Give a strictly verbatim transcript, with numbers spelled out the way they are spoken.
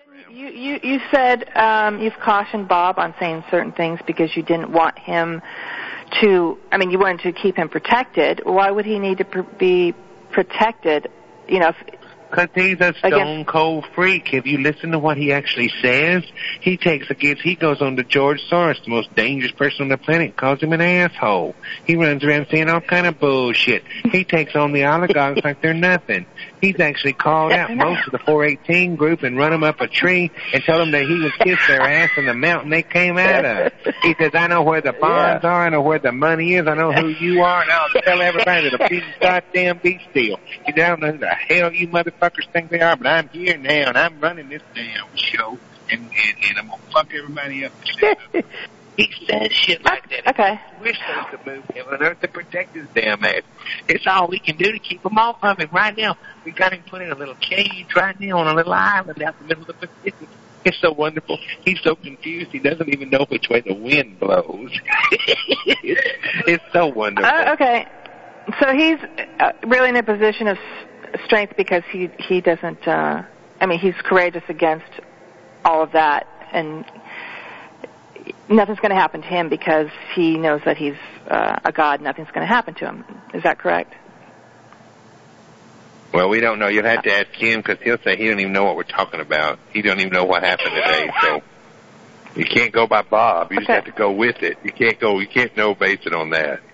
You, you, you said um, you've cautioned Bob on saying certain things because you didn't want him to, I mean, you wanted to keep him protected. Why would he need to pr- be protected, you know, if, because he's a stone cold freak. If you listen to what he actually says, he takes against, he goes on to George Soros, the most dangerous person on the planet, calls him an asshole. He runs around saying all kind of bullshit. He takes on the oligarchs like they're nothing. He's actually called out most of the four eighteen group and run them up a tree and told them that he would kiss their ass in the mountain they came out of. He says, I know where the bonds yeah. are, I know where the money is, I know who you are, and I'll tell everybody to be goddamn be still. You don't know who the hell you motherfuckers think they are, but I'm here now, and I'm running this damn show, and, and, and I'm going to fuck everybody up. He says shit like that. Okay. We're supposed to move heaven and earth to protect his damn ass. It's all we can do to keep him off of him. Right now, we got him put in a little cage right now on a little island out in the middle of the Pacific. It's so wonderful. He's so confused, he doesn't even know which way the wind blows. it's, it's so wonderful. Uh, okay. So he's uh, really in a position of strength because he, he doesn't, uh, I mean, he's courageous against all of that, and nothing's going to happen to him because he knows that he's uh, a god. Nothing's going to happen to him. Is that correct? Well, we don't know. You'll have to ask him because he'll say he don't even know what we're talking about. He don't even know what happened today. So you can't go by Bob. You okay. just have to go with it. You can't go. You can't know based it on that.